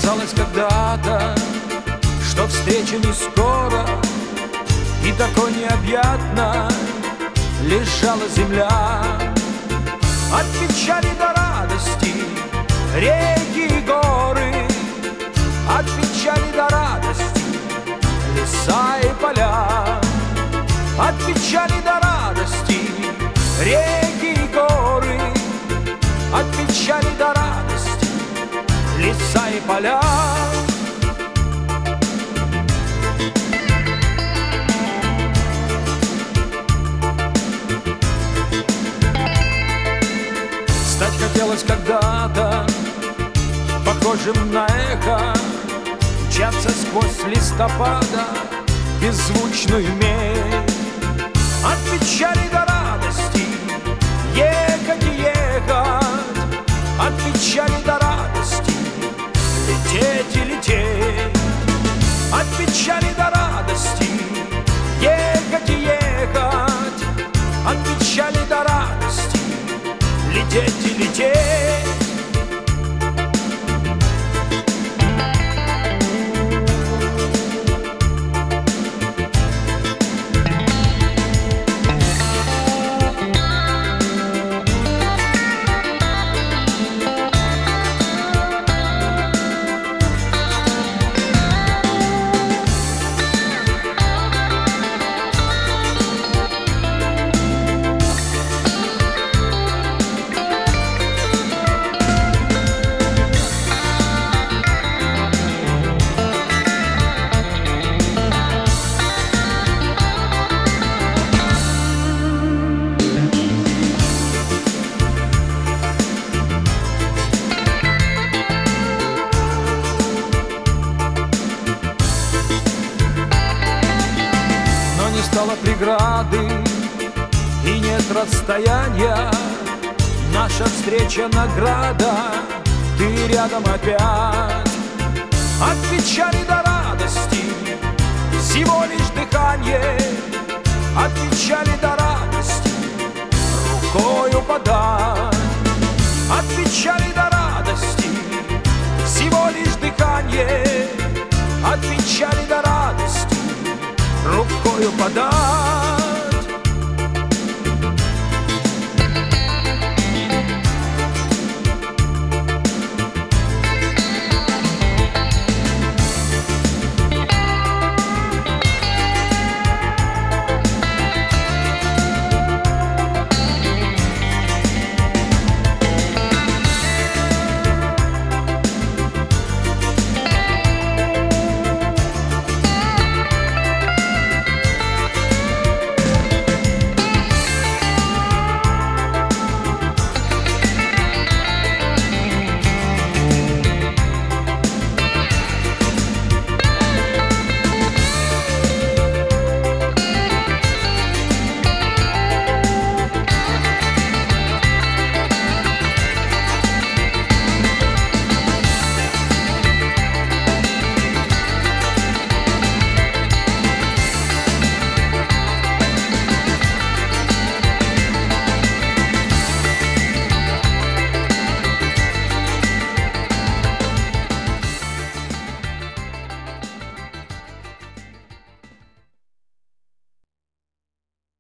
казалось когда-то, что встреча не скоро, и такой необъятно лежала земля. От печали до радости реки и горы, от печали до радости леса и поля, от печали до радости реки и горы, от печали до радости леса и поля. Стать хотелось когда-то похожим на эхо, мчаться сквозь листопада беззвучную медь. От печали до радости ехать и ехать, от печали до радости лететь и лететь, от печали до радости ехать и ехать, от печали до радости лететь и лететь. Не стало преграды и нет расстояния, наша встреча награда, ты рядом опять. От печали до радости всего лишь дыхание, от печали до радости рукою подать, от печали до радости всего лишь дыхание, от печали до радости рукою подать.